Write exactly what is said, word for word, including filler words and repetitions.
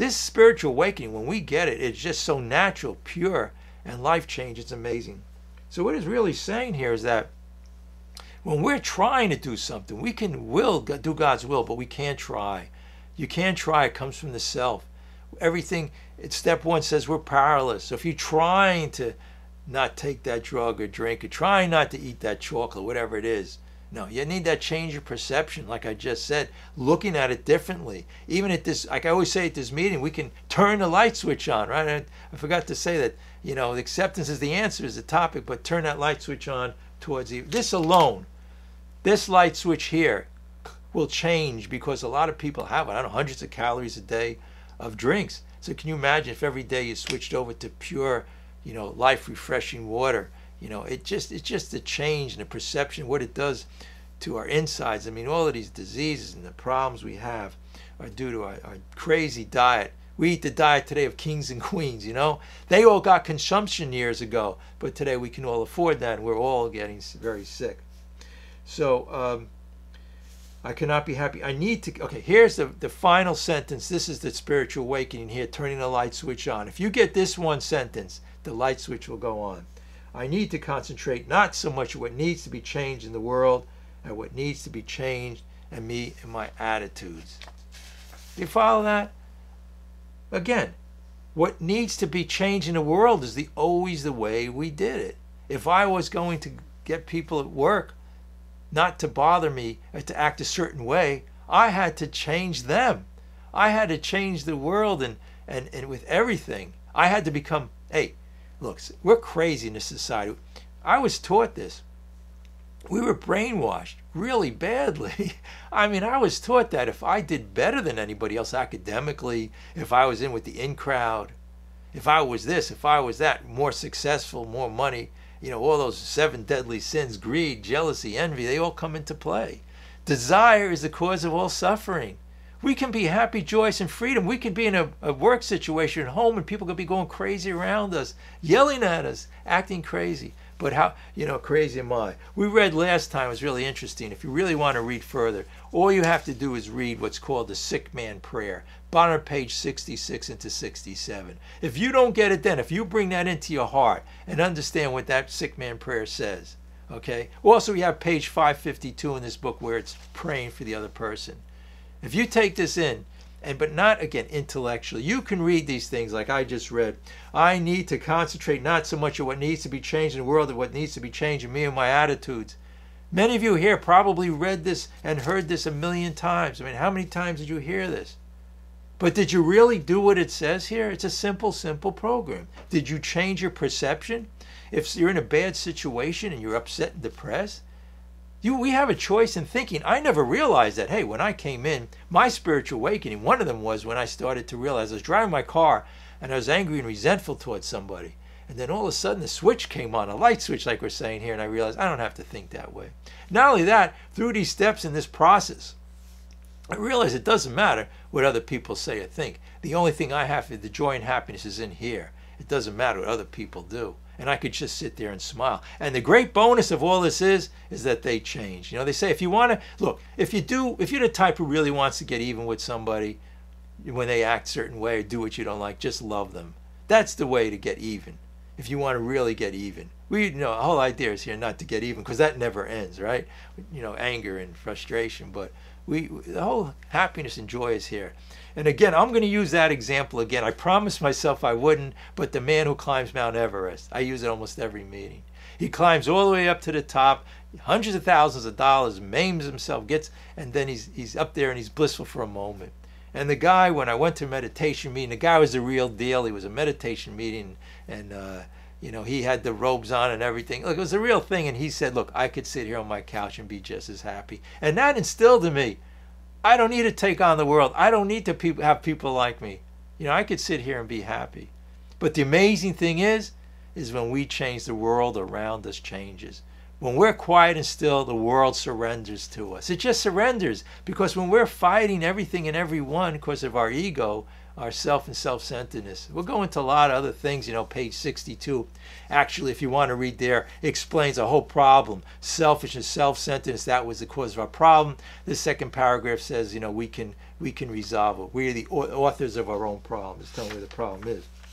This spiritual awakening, when we get it, it's just so natural, pure, and life change. It's amazing. So what it's really saying here is that when we're trying to do something, we can will do God's will, but we can't try. You can't try. It comes from the self. Everything, it's step one says we're powerless. So if you're trying to not take that drug or drink, or trying not to eat that chocolate, whatever it is, no, you need that change of perception, like I just said, looking at it differently. Even at this, like I always say at this meeting, we can turn the light switch on, right? I, I forgot to say that, you know, acceptance is the answer, is the topic, but turn that light switch on towards the, this alone, this light switch here will change, because a lot of people have, I don't know, hundreds of calories a day of drinks. So can you imagine if every day you switched over to pure, you know, life refreshing water? You know, it just it's just the change and the perception, what it does to our insides. I mean, all of these diseases and the problems we have are due to our, our crazy diet. We eat the diet today of kings and queens, you know. They all got consumption years ago, but today we can all afford that, and we're all getting very sick. So um, I cannot be happy. I need to, okay, here's the, the final sentence. This is the spiritual awakening here, turning the light switch on. If you get this one sentence, the light switch will go on. I need to concentrate not so much on what needs to be changed in the world, and what needs to be changed in me and my attitudes. You follow that? Again, what needs to be changed in the world is the always the way we did it. If I was going to get people at work not to bother me or to act a certain way, I had to change them. I had to change the world, and, and, and with everything. I had to become, hey, look, we're crazy in this society. I was taught this. We were brainwashed really badly. I mean, I was taught that if I did better than anybody else academically, if I was in with the in crowd, if I was this, if I was that, more successful, more money, you know, all those seven deadly sins, greed, jealousy, envy, they all come into play. Desire is the cause of all suffering. We can be happy, joyous, and freedom. We can be in a, a work situation at home, and people could be going crazy around us, yelling at us, acting crazy. But how, you know, crazy am I? We read last time, it was really interesting. If you really want to read further, all you have to do is read what's called the sick man prayer, bottom of page sixty-six into sixty-seven. If you don't get it then, if you bring that into your heart and understand what that sick man prayer says, okay? Also, we have page five fifty-two in this book where it's praying for the other person. If you take this in, and but not, again, intellectually, you can read these things like I just read. I need to concentrate not so much on what needs to be changed in the world, but what needs to be changed in me and my attitudes. Many of you here probably read this and heard this a million times. I mean, how many times did you hear this? But did you really do what it says here? It's a simple, simple program. Did you change your perception? If you're in a bad situation and you're upset and depressed, You, we have a choice in thinking. I never realized that, hey, when I came in, my spiritual awakening, one of them was when I started to realize I was driving my car and I was angry and resentful towards somebody. And then all of a sudden the switch came on, a light switch like we're saying here, and I realized I don't have to think that way. Not only that, through these steps in this process, I realized it doesn't matter what other people say or think. The only thing I have, the joy and happiness is in here. It doesn't matter what other people do. And I could just sit there and smile. And the great bonus of all this is, is that they change. You know, they say if you want to, look, if you do, if you're the type who really wants to get even with somebody when they act a certain way or do what you don't like, just love them. That's the way to get even. If you want to really get even. We, you know, the whole idea is here not to get even, because that never ends, right? You know, anger and frustration. But we, the whole happiness and joy is here. And again, I'm going to use that example again. I promised myself I wouldn't, but the man who climbs Mount Everest, I use it almost every meeting. He climbs all the way up to the top, hundreds of thousands of dollars, maims himself, gets, and then he's he's up there and he's blissful for a moment. And the guy, when I went to a meditation meeting, the guy was the real deal. He was a meditation meeting, and uh, you know, he had the robes on and everything. Look, it was the real thing. And he said, look, I could sit here on my couch and be just as happy. And that instilled in me, I don't need to take on the world. I don't need to pe- have people like me. You know, I could sit here and be happy. But the amazing thing is, is when we change, the world around us changes. When we're quiet and still, the world surrenders to us. It just surrenders, because when we're fighting everything and everyone because of our ego, our self and self-centeredness. We'll go into a lot of other things, you know, page sixty-two. Actually, if you want to read there, it explains a whole problem. Selfishness, self-centeredness, that was the cause of our problem. The second paragraph says, you know, we can we can resolve it. We are the authors of our own problems. Tell me where the problem is.